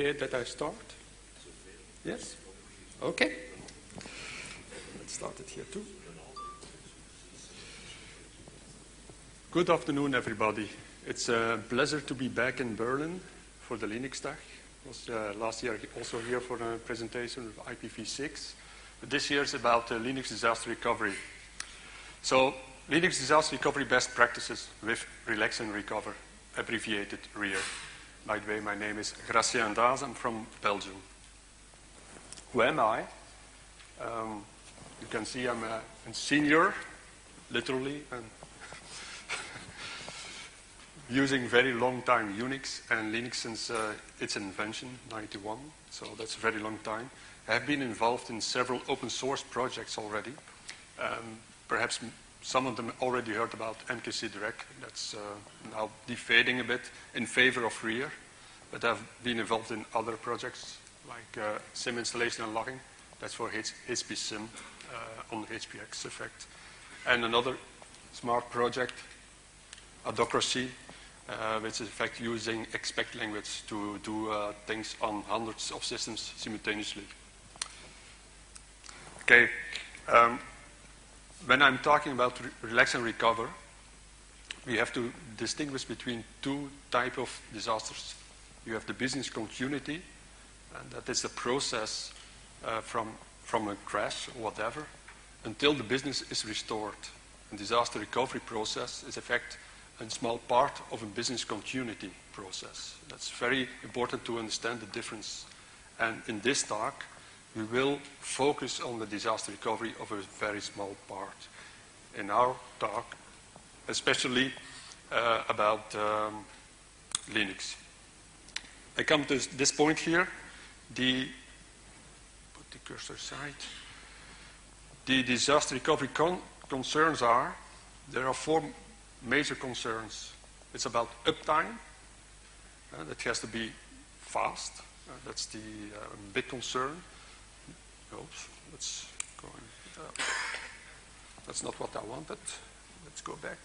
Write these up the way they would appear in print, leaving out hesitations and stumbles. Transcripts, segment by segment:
okay that I start? Yes? Okay. Let's start it here too. Good afternoon, everybody. It's a pleasure to be back in Berlin for the Linux Tag. I was last year also here for a presentation of IPv6. But this year is about Linux disaster recovery. So, Linux disaster recovery best practices with Relax and Recover, abbreviated REAR. By the way, my name is Gracien Daas. I'm from Belgium. Who am I? You can see I'm a senior, literally, and using very long time Unix and Linux since its invention, 91, so that's a very long time. I have been involved in several open source projects already. Perhaps some of them already heard about MQC Direct. That's now defading a bit in favor of REAR, but I've been involved in other projects like SIM installation and logging. That's for HPSIM on HPX effect. And another smart project, Adocracy, which is in fact using expect language to do things on hundreds of systems simultaneously. Okay, when I'm talking about Relax and Recover, we have to distinguish between two types of disasters. You have the business continuity, and that is the process from a crash or whatever until the business is restored. And disaster recovery process is in fact a small part of a business continuity process. That's very important to understand the difference. And in this talk, we will focus on the disaster recovery of a very small part. In our talk, especially about Linux. I come to this point here. Put the cursor aside. The disaster recovery concerns are, there are four major concerns. It's about uptime. That has to be fast. That's the big concern. Oops, let's go on. That's not what I wanted. Let's go back.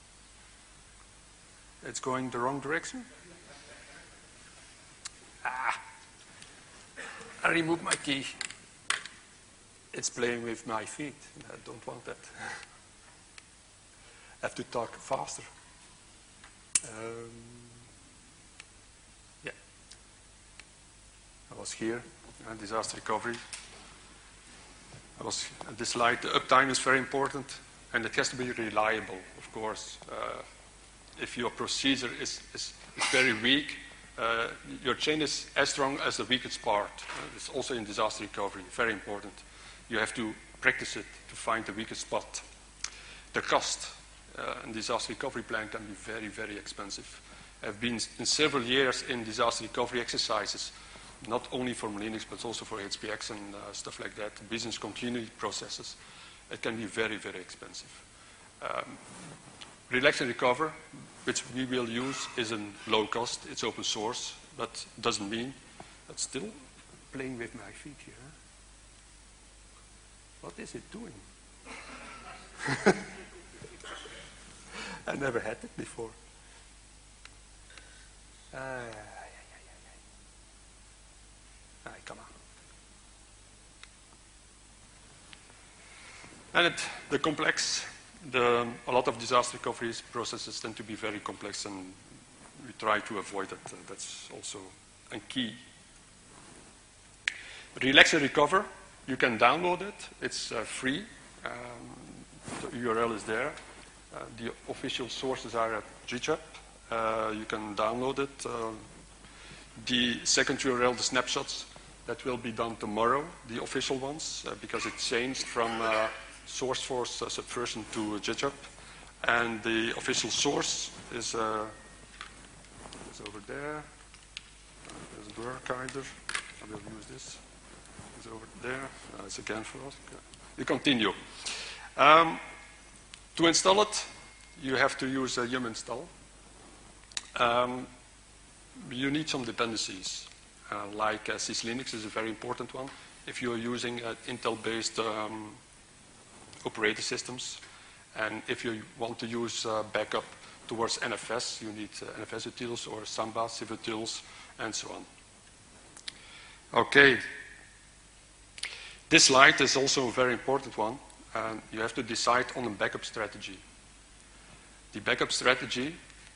It's going the wrong direction. I removed my key. It's playing with my feet. I don't want that. I have to talk faster. Yeah. I was here, disaster recovery. This slide, the uptime is very important, and it has to be reliable, of course. If your procedure is very weak, your chain is as strong as the weakest part. It's also in disaster recovery, very important. You have to practice it to find the weakest spot. The cost in disaster recovery plan can be very, very expensive. I've been in several years in disaster recovery exercises, not only for Linux, but also for HPX and stuff like that, business continuity processes. It can be very, very expensive. Relax and Recover, which we will use, is in low cost. It's open source, but doesn't mean that's still playing with my feet here. What is it doing? I never had it before. Come on. And a lot of disaster recovery processes tend to be very complex, and we try to avoid it. That's also a key. Relax and Recover, you can download it. It's free. The URL is there. The official sources are at GitHub. You can download it. The second URL, the snapshots, that will be done tomorrow, the official ones, because it changed from SourceForge Subversion to GitHub. And the official source is over there. There's a work either. I will use this. It's over there. It's again for us. We continue. To install it, you have to use yum install. You need some dependencies. Like SysLinux is a very important one. If you are using Intel-based operating systems, and if you want to use backup towards NFS, you need NFS utils or Samba, civutils, and so on. Okay. This slide is also a very important one, and you have to decide on a backup strategy. The backup strategy,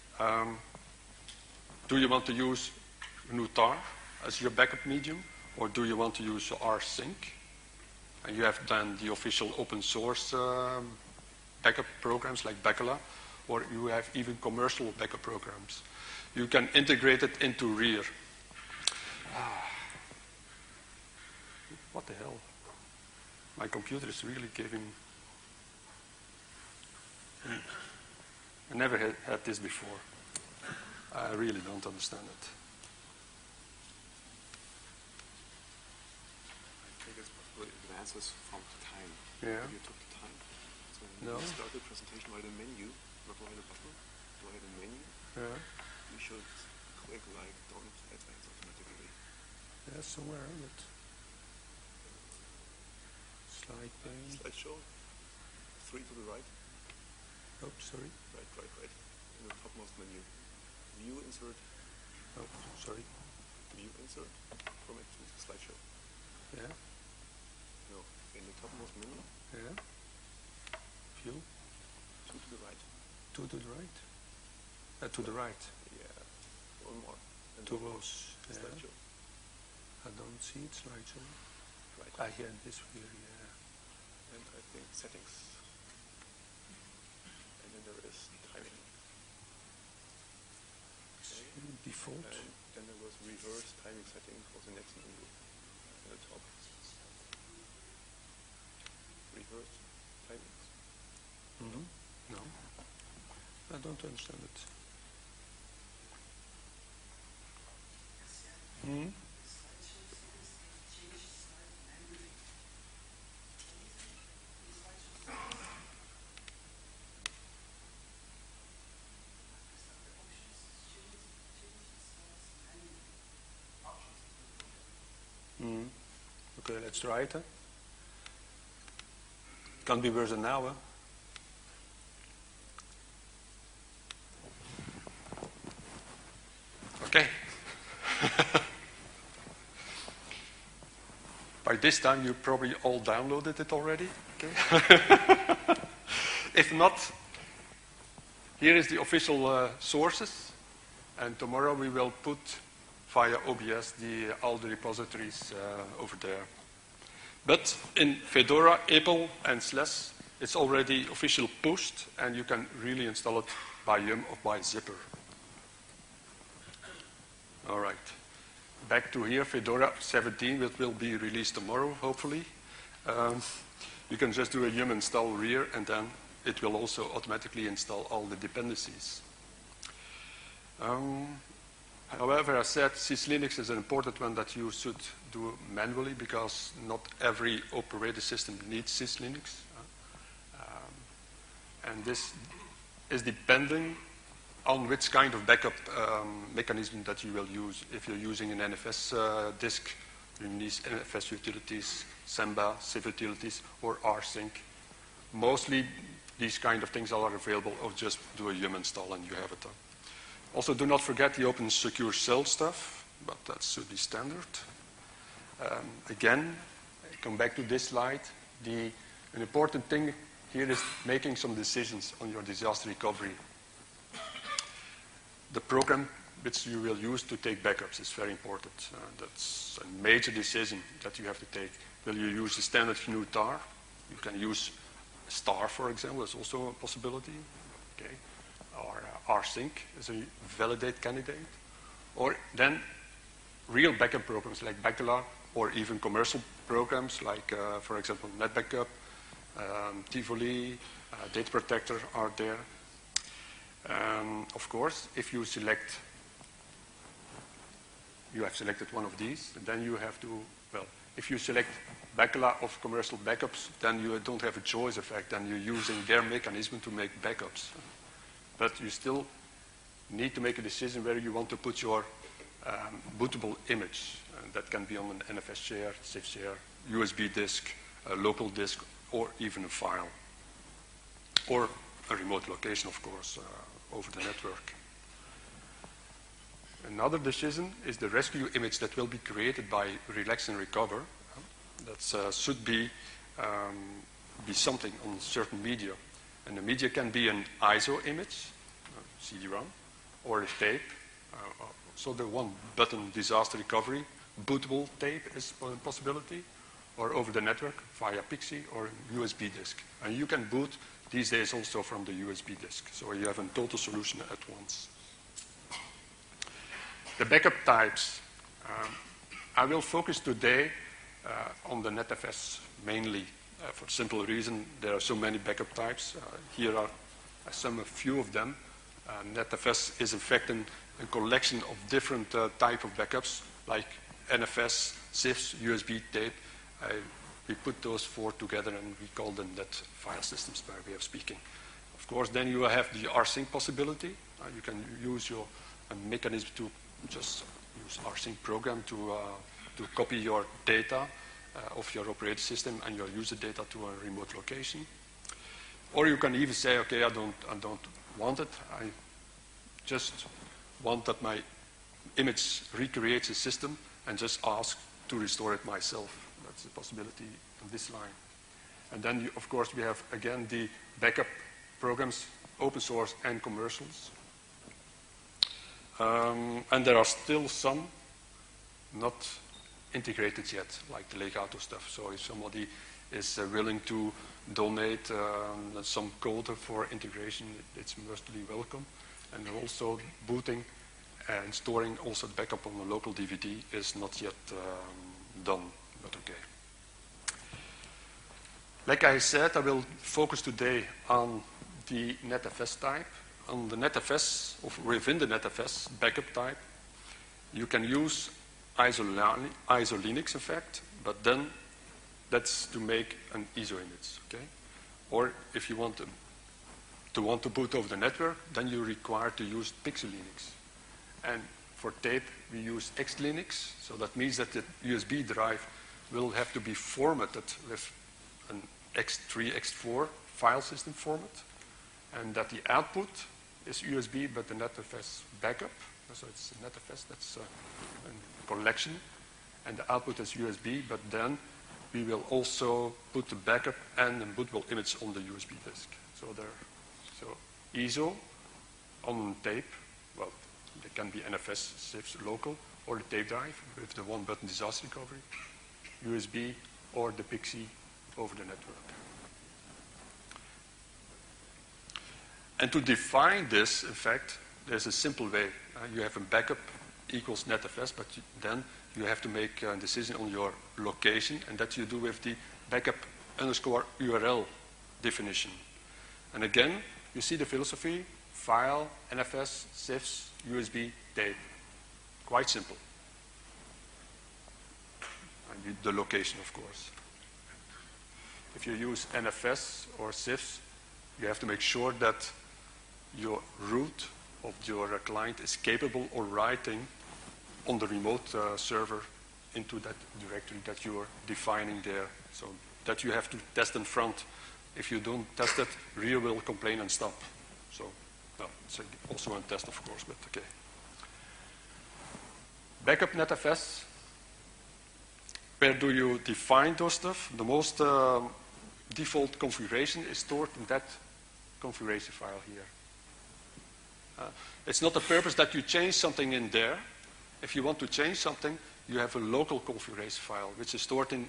do you want to use GNU tar as your backup medium, or do you want to use rsync? And you have then the official open source backup programs like Bacala, or you have even commercial backup programs. You can integrate it into REAR. What the hell? My computer is really giving... I never had this before. I really don't understand it. I think it's possible it advances from time. Yeah. You took the time. So No. you start the presentation by the menu, not by the button, by the menu. Yeah. You should click like don't advance automatically. Yeah, somewhere, but... Slide pane. Slideshow. 3 to the right. Oh, sorry. Right. In the topmost menu. View insert. Oh, sorry. View insert. From it to slideshow. Yeah. No. In the topmost menu. Yeah. View. 2 to the right. 2 to the right. To the right. Yeah. One more. And Two one more. rows. Yeah. Slideshow. I don't see it, slideshow. Right. I hear this here, yeah. And I think settings. And then there is timing. Okay. Default. And then there was reverse timing setting for the next menu at the top. Reverse timings. Mm-hmm. No. I don't understand it. Hmm? Mm. Okay, let's try it. Huh? Can't be worse than now, huh? Okay. By this time, you probably all downloaded it already. Okay. If not, here is the official sources, and tomorrow we will put via OBS all the repositories over there. But in Fedora, Apple, and SLES, it's already official pushed, and you can really install it by yum or by zipper. All right. Back to here, Fedora 17, which will be released tomorrow, hopefully. You can just do a yum install rear, and then it will also automatically install all the dependencies. However, as I said, SysLinux is an important one that you should do manually because not every operating system needs SysLinux. And this is depending on which kind of backup mechanism that you will use. If you're using an NFS disk, you need NFS utilities, Samba, Civ utilities, or rsync. Mostly these kind of things are available, or just do a yum install and you have it done. Also, do not forget the open secure shell stuff, but that should be standard. Again, I come back to this slide. An important thing here is making some decisions on your disaster recovery. The program which you will use to take backups is very important. That's a major decision that you have to take. Will you use the standard GNU tar? You can use star, for example, is also a possibility. Okay. Or rsync is a validate candidate. Or then real backup programs like Bacala, or even commercial programs like, for example, NetBackup, Tivoli, Data Protector are there. Of course, if you select, you have selected one of these, and then you have to, well, if you select Bacala of commercial backups, then you don't have a choice effect, and you're using their mechanism to make backups. But you still need to make a decision where you want to put your bootable image. That can be on an NFS share, Civ share, USB disk, a local disk, or even a file. Or a remote location, of course, over the network. Another decision is the rescue image that will be created by Relax and Recover. That should be something on certain media. And the media can be an ISO image, CD-ROM, or a tape. So the one-button disaster recovery, bootable tape is a possibility, or over the network via Pixie or USB disk. And you can boot these days also from the USB disk. So you have a total solution at once. The backup types. I will focus today on the NetFS mainly. For simple reason, there are so many backup types. Here are a few of them. NetFS is in fact a collection of different type of backups, like NFS, CIFS, USB tape. We put those four together and we call them net file systems by way of speaking. Of course, then you have the rsync possibility. You can use your mechanism to just use rsync program to copy your data of your operating system and your user data to a remote location. Or you can even say, okay, I don't want it. I just want that my image recreates a system and just ask to restore it myself. That's a possibility on this line. And then, of course, we have, again, the backup programs, open source and commercials. And there are still some not integrated yet, like the Legato stuff. So if somebody is willing to donate some code for integration, it's mostly welcome. And also booting and storing also the backup on a local DVD is not yet done, but okay. Like I said, I will focus today on the NetFS type. On the NetFS, or within the NetFS backup type, you can use ISO Linux, in fact, but then that's to make an ISO image, okay? Or if you want to boot over the network, then you're required to use Pixie Linux. And for tape, we use XLinux, so that means that the USB drive will have to be formatted with an X3, X4 file system format, and that the output is USB, but the NetFS backup, so it's a NetFS, that's a collection, and the output is USB, but then we will also put the backup and the bootable image on the USB disk. So ISO on tape, well, it can be NFS, CIFS, local, or the tape drive with the one-button disaster recovery, USB, or the Pixie over the network. And to define this, in fact, there's a simple way. You have a backup equals NetFS, but then you have to make a decision on your location, and that you do with the backup underscore URL definition. And again, you see the philosophy, file, NFS, CIFS, USB, tape. Quite simple. And the location, of course. If you use NFS or CIFS, you have to make sure that your root of your client is capable of writing on the remote server into that directory that you are defining there. So that you have to test in front. If you don't test it, Rio will complain and stop. So, well, it's also a test, of course, but okay. Backup NetFS. Where do you define those stuff? The most default configuration is stored in that configuration file here. It's not the purpose that you change something in there. If you want to change something, you have a local configuration file, which is stored in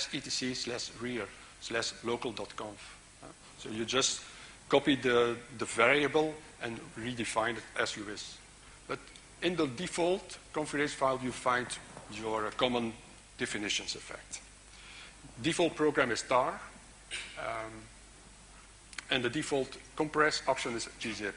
/etc/rear/local.conf. So you just copy the variable and redefine it as you wish. But in the default configuration file, you find your common definitions, in fact. Default program is tar, and the default compress option is gzip.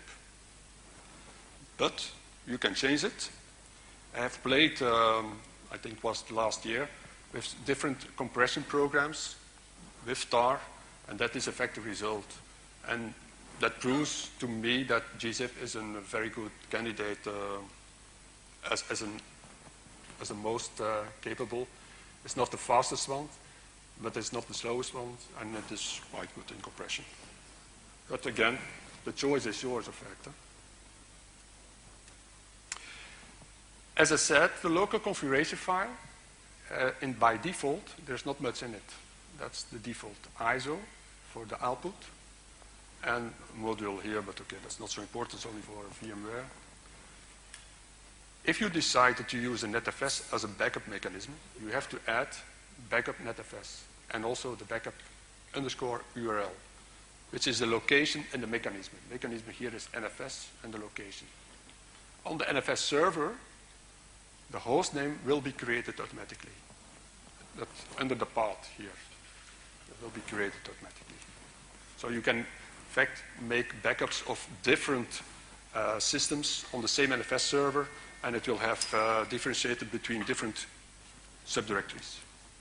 But you can change it. I have played, I think it was last year, with different compression programs with tar, and that is a effective result. And that proves to me that gzip is a very good candidate as the most capable. It's not the fastest one, but it's not the slowest one, and it is quite good in compression. But again, the choice is yours, in fact. As I said, the local configuration file, by default, there's not much in it. That's the default ISO for the output, and module here, but okay, that's not so important, it's only for VMware. If you decide that you use a NetFS as a backup mechanism, you have to add backup NetFS, and also the backup underscore URL, which is the location and the mechanism. The mechanism here is NFS and the location. On the NFS server, the host name will be created automatically. That's under the path here. It will be created automatically. So you can, in fact, make backups of different systems on the same NFS server, and it will have differentiated between different subdirectories.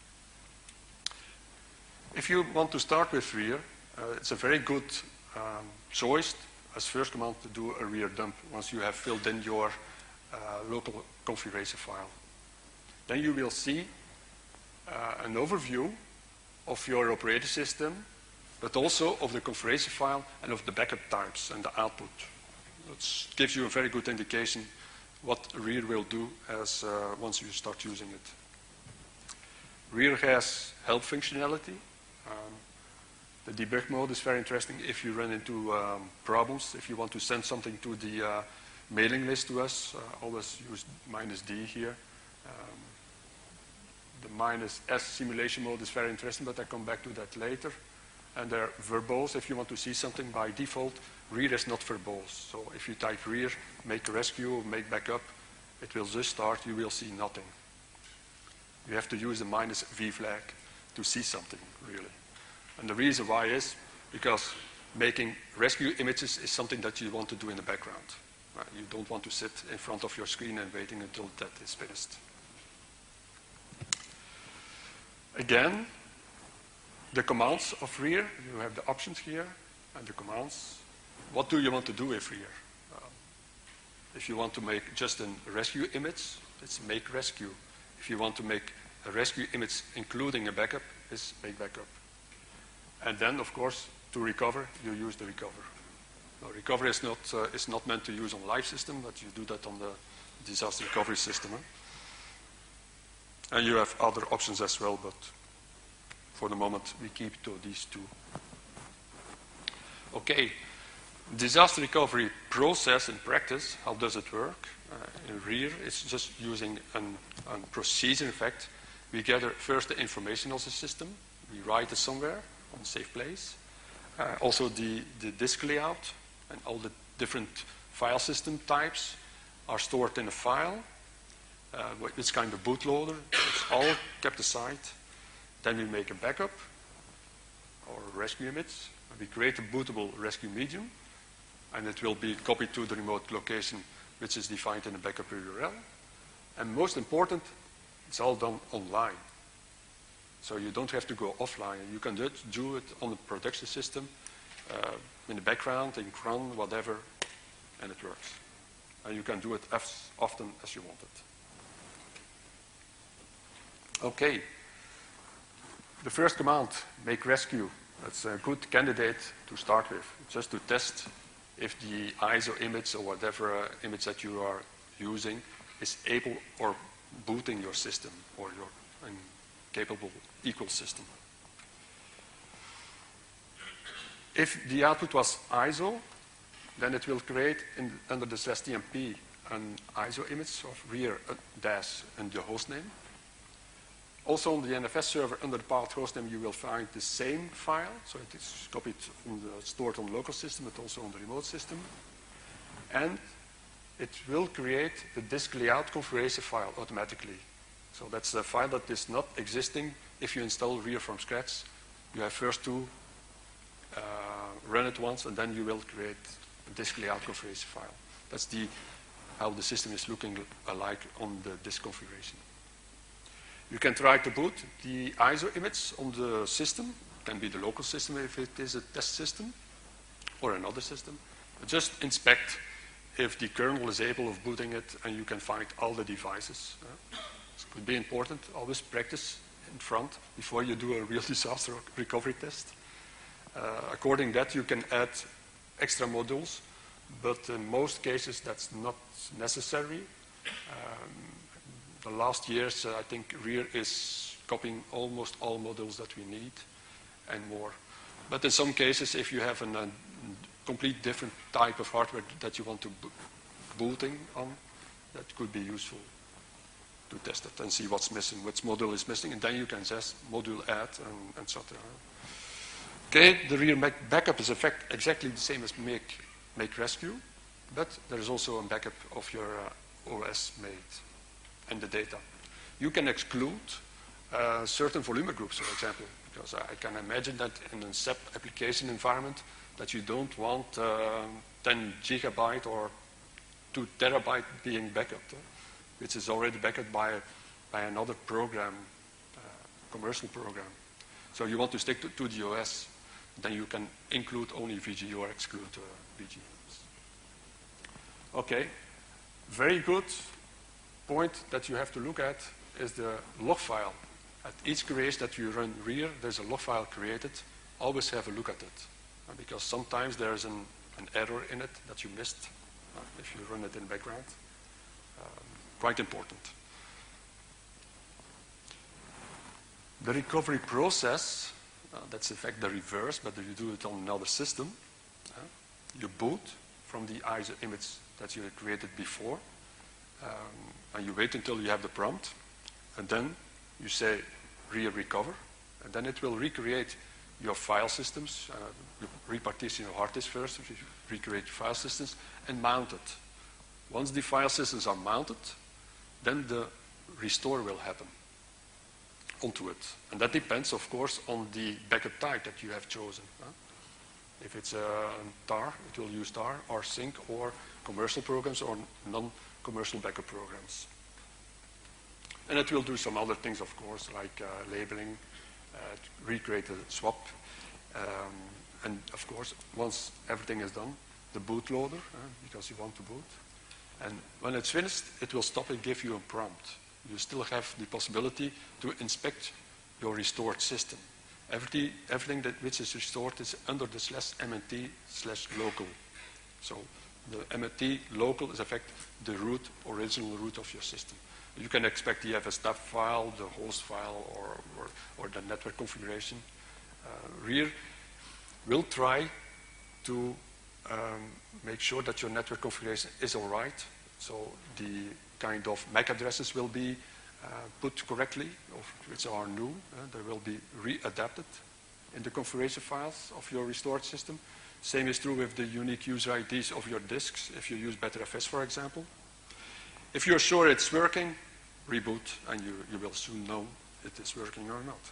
If you want to start with rear, it's a very good choice as first command to do a rear dump once you have filled in your local configuration file. Then you will see an overview of your operating system, but also of the configuration file and of the backup types and the output. That gives you a very good indication what rear will do as once you start using it. Rear has help functionality. The debug mode is very interesting if you run into problems. If you want to send something to the mailing list to us, always use -D here. The -S simulation mode is very interesting, but I come back to that later. And they're verbose. If you want to see something by default, rear is not verbose. So if you type rear, make a rescue, make backup, it will just start, you will see nothing. You have to use the -V flag to see something, really. And the reason why is because making rescue images is something that you want to do in the background. You don't want to sit in front of your screen and waiting until that is finished. Again, the commands of rear, you have the options here, and the commands. What do you want to do with rear? If you want to make just a rescue image, it's make rescue. If you want to make a rescue image including a backup, it's make backup. And then, of course, to recover, you use the recover. Now, recover is not meant to use on live system, but you do that on the disaster recovery system. And you have other options as well, but for the moment, we keep to these two. Okay, disaster recovery process in practice, how does it work? In rear, it's just using a procedure. In fact, we gather first the information of the system. We write it somewhere on a safe place. Also the disk layout and all the different file system types are stored in a file. It's kind of bootloader. It's all kept aside. Then we make a backup or a rescue image. We create a bootable rescue medium, and it will be copied to the remote location, which is defined in the backup URL. And most important, it's all done online. So you don't have to go offline. You can do it on the production system, in the background, in cron, whatever, and it works. And you can do it as often as you want it. Okay. The first command, make rescue, that's a good candidate to start with, just to test if the ISO image or whatever image that you are using is able or booting your system or your capable equal system. If the output was ISO, then it will create under the /tmp an ISO image of rear dash and the host name. Also on the NFS server under the path hostname, you will find the same file. So it is copied from stored on the local system, but also on the remote system. And it will create the disk layout configuration file automatically. So that's a file that is not existing if you install rear from scratch. You have first to run it once, and then you will create a disk layout configuration file. That's how the system is looking alike on the disk configuration. You can try to boot the ISO image on the system. It can be the local system if it is a test system, or another system. Just inspect if the kernel is able of booting it, and you can find all the devices. It could be important. Always practice in front before you do a real disaster recovery test. According to that, you can add extra modules, but in most cases that's not necessary. The last years, I think Rear is copying almost all modules that we need and more. But in some cases, if you have a complete different type of hardware that you want to booting on, that could be useful to test it and see what's missing, which module is missing, and then you can just module add and etc. Okay, the Rear backup is exactly the same as make rescue, but there is also a backup of your OS made and the data. You can exclude certain volume groups, for example, because I can imagine that in a SAP application environment that you don't want 10 gigabyte or 2 terabyte being backed, which is already backed by another program, commercial program. So you want to stick to the OS, then you can include only VG or exclude VG. Okay, very good point that you have to look at is the log file. At each creation that you run Rear, there's a log file created. Always have a look at it, because sometimes there's an error in it that you missed if you run it in the background. Quite important. The recovery process, that's in fact the reverse, but you do it on another system. You boot from the ISO image that you had created before, and you wait until you have the prompt, and then you say Rear recover, and then it will recreate your file systems, you repartition your hard disk first, recreate your file systems, and mount it. Once the file systems are mounted, then the restore will happen onto it. And that depends, of course, on the backup type that you have chosen. If it's TAR, it will use TAR, or sync, or commercial programs, or non-commercial backup programs. And it will do some other things, of course, like labeling, recreate a swap. And, of course, once everything is done, the bootloader, because you want to boot. And when it's finished, it will stop and give you a prompt. You still have the possibility to inspect your restored system. Everything which is restored is under the /mnt/local. So the mnt local is in fact the original root of your system. You can expect the FSTAP file, the host file, or the network configuration. Rear will try to make sure that your network configuration is all right. So the kind of MAC addresses will be put correctly, which are new. They will be readapted in the configuration files of your restored system. Same is true with the unique user IDs of your disks, if you use BetterFS, for example. If you're sure it's working, reboot, and you will soon know if it is working or not.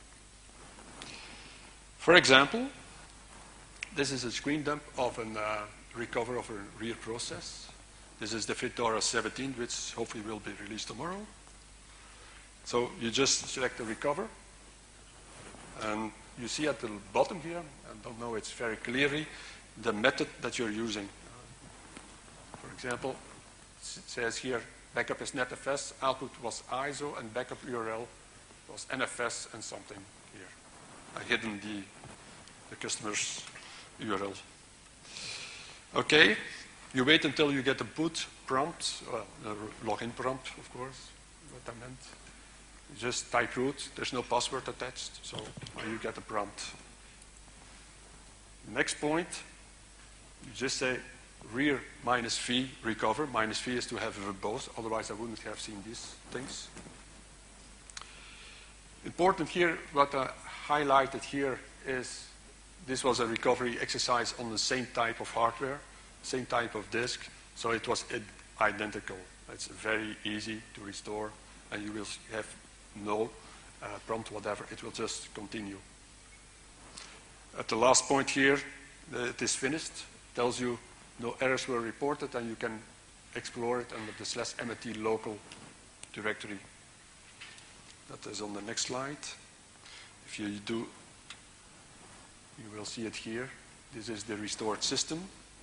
For example, this is a screen dump of a recover of a Rear process. This is the Fedora 17, which hopefully will be released tomorrow. So you just select the recover, and you see at the bottom here, I don't know it's very clearly, the method that you're using. For example, it says here, backup is netfs, output was ISO, and backup URL was NFS and something here. I hidden the customer's URL. Okay, you wait until you get the boot prompt, the login prompt, of course, what I meant. You just type root, there's no password attached, so you get a prompt. Next point, you just say Rear -v recover. -v is to have verbose, otherwise I wouldn't have seen these things. Important here, what I highlighted here is this was a recovery exercise on the same type of hardware, same type of disk, so it was identical. It's very easy to restore, and you will have no prompt, whatever. It will just continue. At the last point here, it is finished. Tells you no errors were reported, and you can explore it under the /mnt local directory. That is on the next slide. If you do, you will see it here. This is the restored system.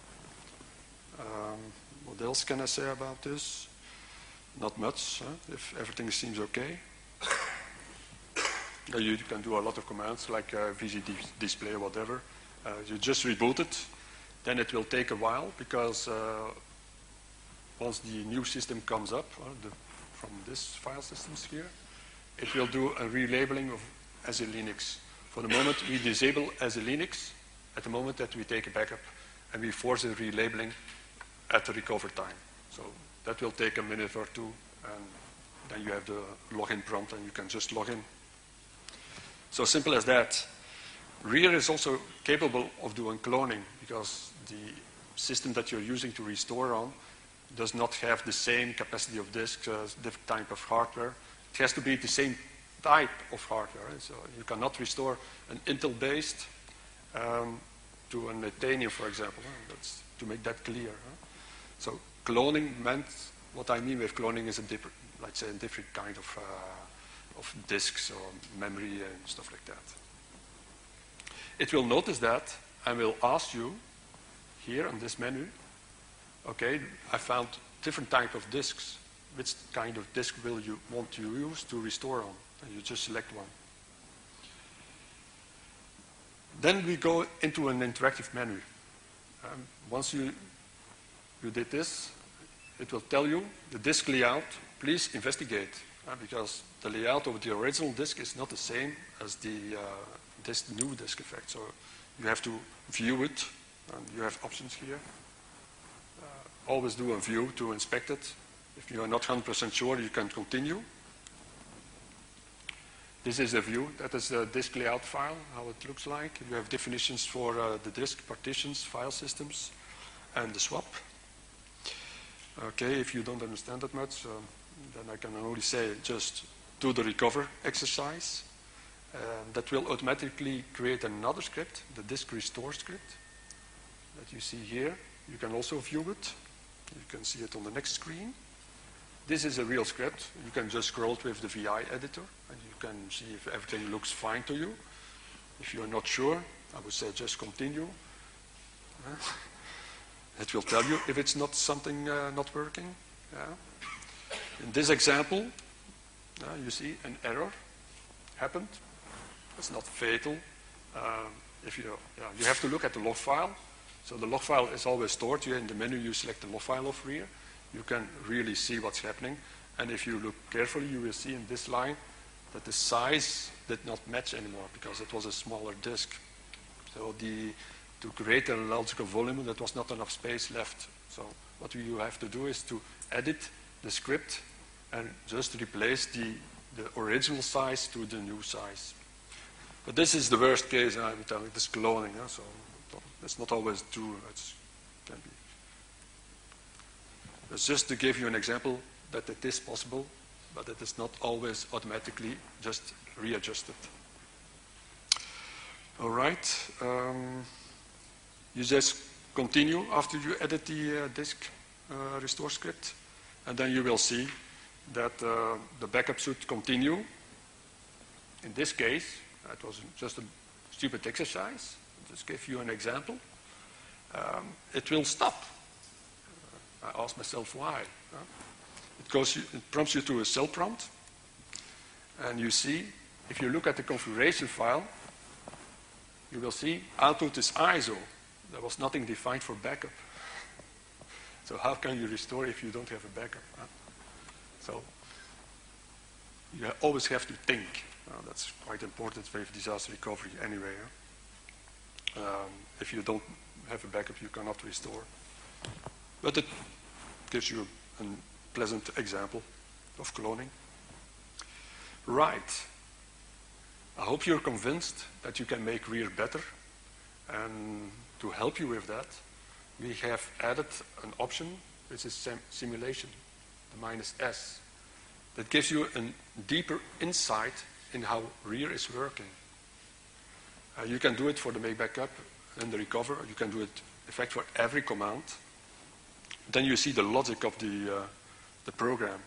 What else can I say about this? Not much, if everything seems okay. You can do a lot of commands like VG display or whatever. You just reboot it. Then it will take a while because once the new system comes up, from this file systems here, it will do a relabeling of SE Linux. For the moment, we disable SE Linux at the moment that we take a backup, and we force a relabeling at the recover time. So that will take a minute or two, and then you have the login prompt, and you can just log in. So simple as that. Rear is also capable of doing cloning, because the system that you're using to restore on does not have the same capacity of disk as different type of hardware. It has to be the same type of hardware. So you cannot restore an Intel-based to an Itanium, for example. That's to make that clear. So cloning meant, what I mean with cloning is a different, let's say, a different kind of disks or memory and stuff like that. It will notice that and will ask you here on this menu, okay, I found different type of disks. Which kind of disk will you want to use to restore on? And you just select one. Then we go into an interactive menu. Once you did this, it will tell you the disk layout. Please investigate, because the layout of the original disk is not the same as the new disk effect. So you have to view it, and you have options here. Always do a view to inspect it. If you are not 100% sure, you can continue. This is a view. That is the disk layout file, how it looks like. You have definitions for the disk, partitions, file systems, and the swap. Okay, if you don't understand that much, then I can only say just do the recover exercise. That will automatically create another script, the disk restore script, that you see here. You can also view it. You can see it on the next screen. This is a real script. You can just scroll it with the VI editor, and you can see if everything looks fine to you. If you're not sure, I would say just continue. It will tell you if it's not something not working. In this example, you see an error happened. It's not fatal. You have to look at the log file. So the log file is always stored here in the menu. You select the log file of rear. You can really see what's happening. And if you look carefully, you will see in this line that the size did not match anymore because it was a smaller disk. So to create a logical volume, there was not enough space left. So what you have to do is to edit the script and just replace the original size to the new size. But this is the worst case, I'm telling you, this cloning. So it's not always true. It can be. It's just to give you an example that it is possible, but it is not always automatically just readjusted. All right. You just continue after you edit the disk restore script, and then you will see that the backup should continue. In this case, it was just a stupid exercise. I'll just give you an example. It will stop. I asked myself why. It prompts you to a cell prompt, and you see, if you look at the configuration file, you will see output is ISO. There was nothing defined for backup. So how can you restore if you don't have a backup? So you always have to think. That's quite important with disaster recovery anyway. If you don't have a backup, you cannot restore. But it gives you a pleasant example of cloning. Right. I hope you're convinced that you can make rear better. And to help you with that, we have added an option, which is simulation, the -S. That gives you a deeper insight in how rear is working. You can do it for the make backup and the recover. You can do it, in fact, for every command. Then you see the logic of the program.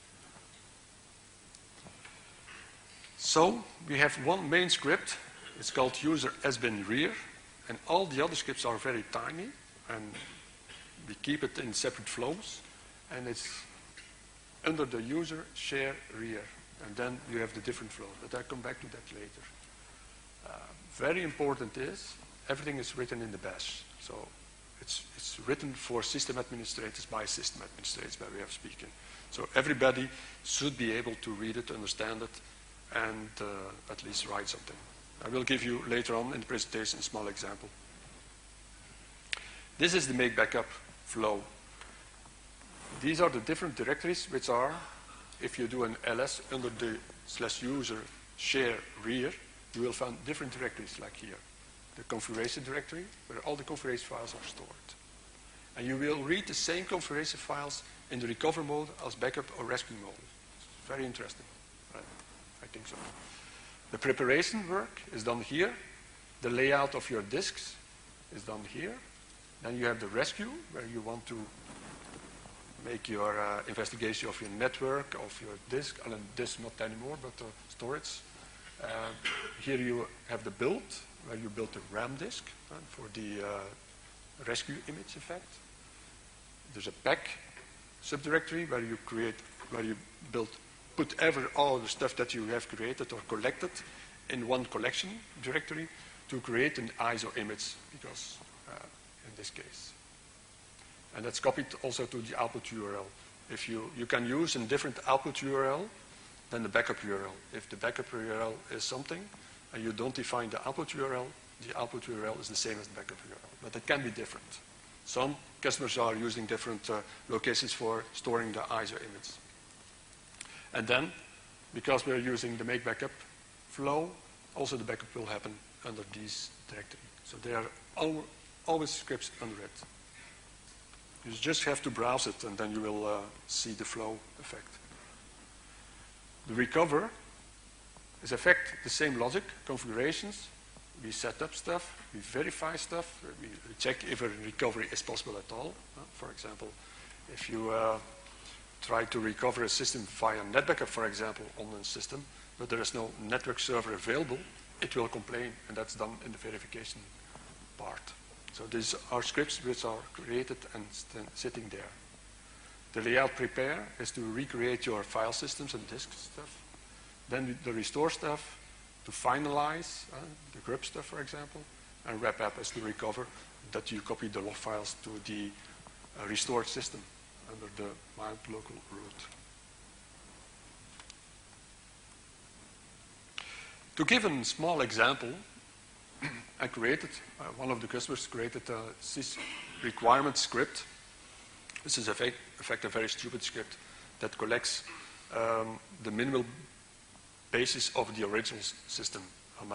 So we have one main script. It's called user sbin rear, and all the other scripts are very tiny, and we keep it in separate flows, and it's under the user share rear, and then you have the different flows. But I'll come back to that later. Very important is everything is written in the bash. So it's written for system administrators by system administrators, by way of speaking. So everybody should be able to read it, understand it, and at least write something. I will give you later on in the presentation a small example. This is the make backup flow. These are the different directories which are, if you do an ls under the /user share rear, you will find different directories like here. The configuration directory, where all the configuration files are stored. And you will read the same configuration files in the recover mode as backup or rescue mode. It's very interesting. I think so. The preparation work is done here. The layout of your disks is done here. Then you have the rescue, where you want to make your investigation of your network, of your disk, and disk not anymore, but storage. Here you have the build, where you build the RAM disk for the rescue image effect. There's a pack subdirectory where you create, where you put all the stuff that you have created or collected in one collection directory to create an ISO image, because in this case. And that's copied also to the output URL. If you can use a different output URL than the backup URL. If the backup URL is something and you don't define the output URL is the same as the backup URL. But it can be different. Some customers are using different locations for storing the ISO image. And then, because we're using the make backup flow, also the backup will happen under these directory. So there are always scripts under it. You just have to browse it, and then you will see the flow effect. The recover is effect the same logic, configurations. We set up stuff, we verify stuff, we check if a recovery is possible at all. For example, if you try to recover a system via NetBackup, for example, on a system, but there is no network server available, it will complain, and that's done in the verification part. So these are scripts which are created and sitting there. The layout prepare is to recreate your file systems and disk stuff. Then the restore stuff to finalize the grub stuff, for example. And wrap up is to recover that you copy the log files to the restored system under the mount local root. To give a small example, I created, one of the customers created a sys requirement script. This is in fact a very stupid script that collects the minimal basis of the original system,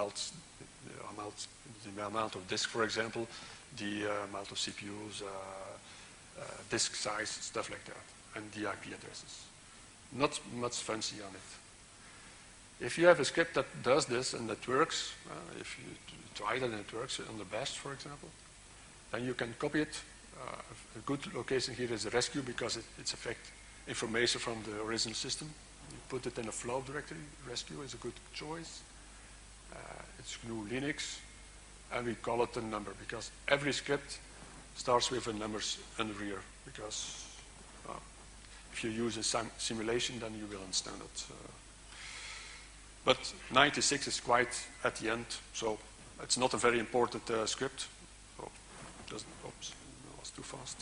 the amount of disk, for example, the amount of CPUs, disk size, stuff like that, and the IP addresses. Not much fancy on it. If you have a script that does this and that works, if you try it and it works on the best, for example, then you can copy it. A good location here is the rescue, because it's affect information from the original system. You put it in a flow directory. Rescue is a good choice. It's GNU Linux, and we call it a number, because every script starts with a numbers in the rear, because if you use a simulation, then you will understand it. But 96 is quite at the end, so it's not a very important script. So it doesn't, oops, that was too fast.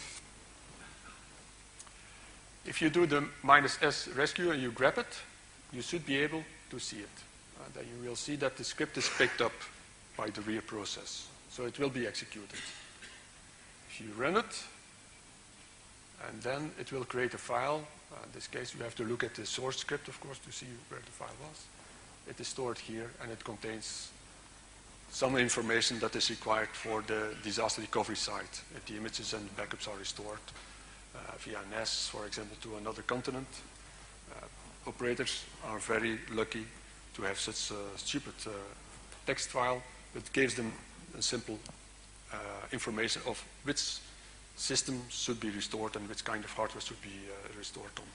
If you do the -s rescue and you grab it, you should be able to see it. Then you will see that the script is picked up by the rear process. So it will be executed. If you run it, and then it will create a file. In this case, you have to look at the source script, of course, to see where the file was. It is stored here, and it contains some information that is required for the disaster recovery site. If the images and the backups are restored via NAS, for example, to another continent. Operators are very lucky to have such a stupid text file that gives them a simple information of which system should be restored and which kind of hardware should be restored on.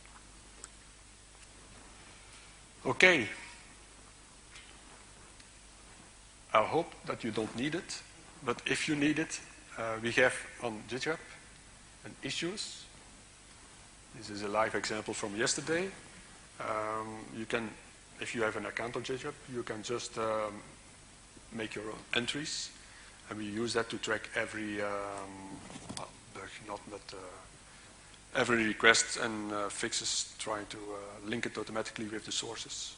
Okay. I hope that you don't need it, but if you need it, we have on GitHub an issues. This is a live example from yesterday. You can, if you have an account on GitHub, you can just make your own entries, And we use that to track every, every request and fixes, trying to link it automatically with the sources.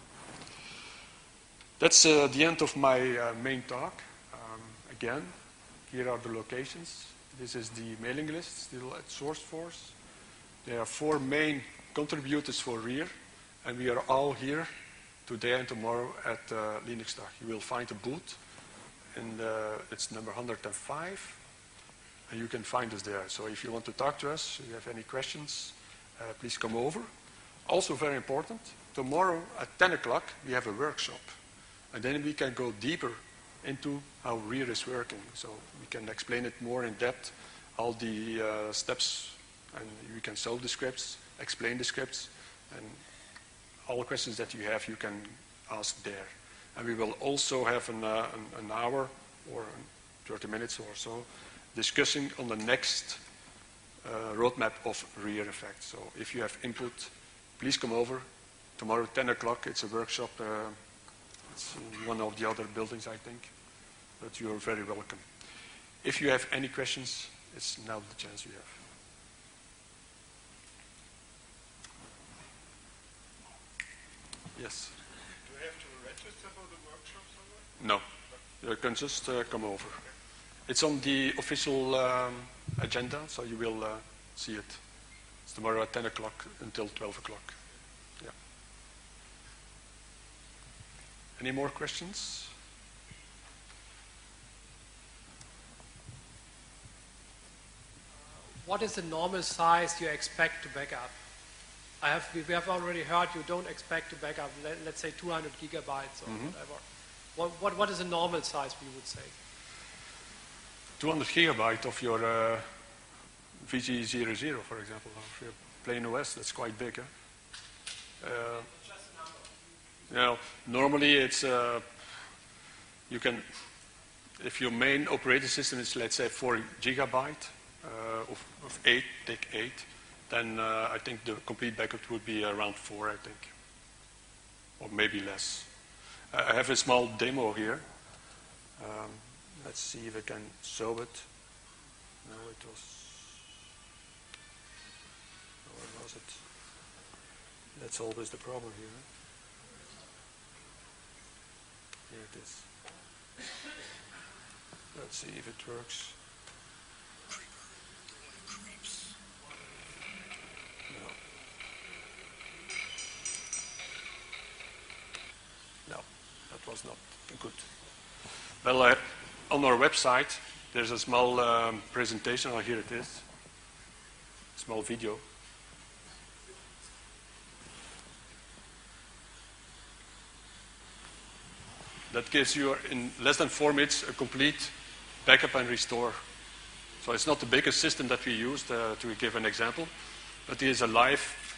That's the end of my main talk. Again, here are the locations. This is the mailing list, still at SourceForce. There are 4 main contributors for REAR, and we are all here today and tomorrow at Linuxdag. You will find a booth, and it's number 105, and you can find us there. So if you want to talk to us, if you have any questions, please come over. Also very important, tomorrow at 10 o'clock we have a workshop, and then we can go deeper into how REAR is working. So we can explain it more in depth, all the steps, and we can solve the scripts, explain the scripts, and all the questions that you have, you can ask there. And we will also have an hour or 30 minutes or so discussing on the next roadmap of REAR effect. So if you have input, please come over. Tomorrow, 10 o'clock, it's a workshop. It's in one of the other buildings, I think. But you are very welcome. If you have any questions, it's now the chance you have. Yes? Do you have to register for the workshop somewhere? No. You can just come over. It's on the official agenda, so you will see it. It's tomorrow at 10 o'clock until 12 o'clock. Yeah. Any more questions? What is the normal size you expect to back up? We have already heard you don't expect to back up, let's say 200 gigabytes or whatever. What is a normal size, we would say? 200 gigabyte of your VG00, for example, of your plain OS, that's quite big, huh? Normally it's, you can, if your main operating system is, let's say, 4 gigabyte of 8, take 8, then I think the complete backup would be around 4, I think, or maybe less. I have a small demo here. Let's see if I can show it. No, it was, where was it? That's always the problem here. Here it is. Let's see if it works. No, that was not good. Well, on our website, there's a small presentation. Oh, here it is. Small video. That gives you, in less than 4 minutes, a complete backup and restore. So it's not the biggest system that we used, to give an example, but it is a live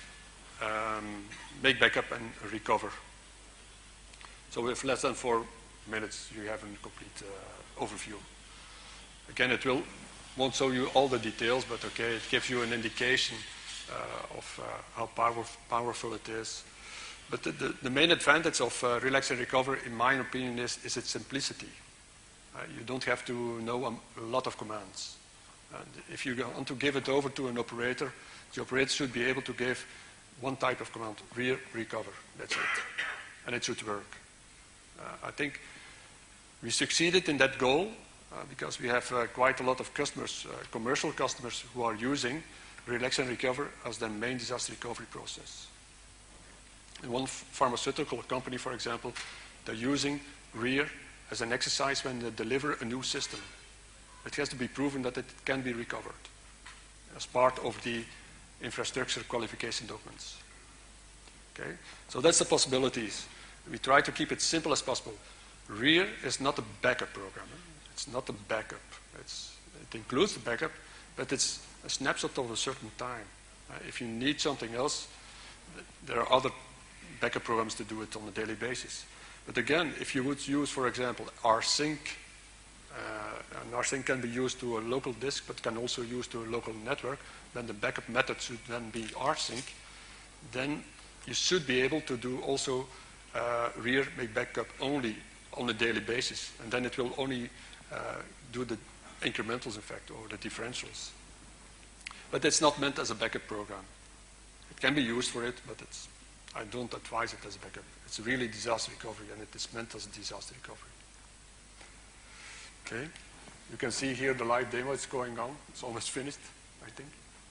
make backup and recover. So with less than 4 minutes, you have a complete overview. Again, it won't show you all the details, but okay, it gives you an indication of how powerful it is. But the main advantage of Relax and Recover, in my opinion, is its simplicity. You don't have to know a lot of commands. And if you want to give it over to an operator, the operator should be able to give one type of command, REAR, recover. That's it. And it should work. I think we succeeded in that goal because we have quite a lot of customers, commercial customers, who are using Relax and Recover as their main disaster recovery process. In one pharmaceutical company, for example, they're using REAR as an exercise when they deliver a new system. It has to be proven that it can be recovered as part of the infrastructure qualification documents. Okay? So that's the possibilities. We try to keep it simple as possible. REAR is not a backup program. It's not a backup. It includes the backup, but it's a snapshot of a certain time. If you need something else, there are other backup programs to do it on a daily basis. But again, if you would use, for example, rsync, and rsync can be used to a local disk, but can also be used to a local network, then the backup method should then be rsync. Then you should be able to do also REAR make backup only on a daily basis, and then it will only do the incrementals, in fact, or the differentials. But it's not meant as a backup program. It can be used for it, but I don't advise it as a backup. It's really disaster recovery, and it is meant as a disaster recovery. Okay, you can see here the live demo is going on. It's almost finished, I think.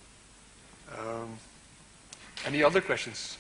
Any other questions?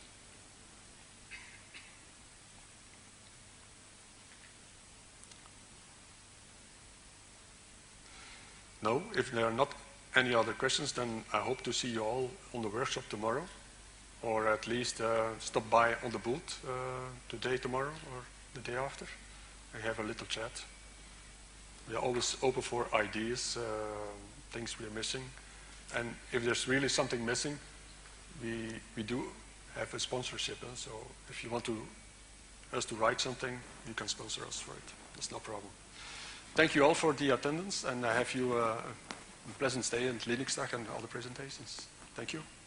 No, if there are not any other questions, then I hope to see you all on the workshop tomorrow, or at least stop by on the booth today, tomorrow, or the day after. We have a little chat. We are always open for ideas, things we are missing. And if there's really something missing, we do have a sponsorship. So if you want us to write something, you can sponsor us for it. That's no problem. Thank you all for the attendance, and I have you a pleasant stay and Linux Dag and all the presentations. Thank you.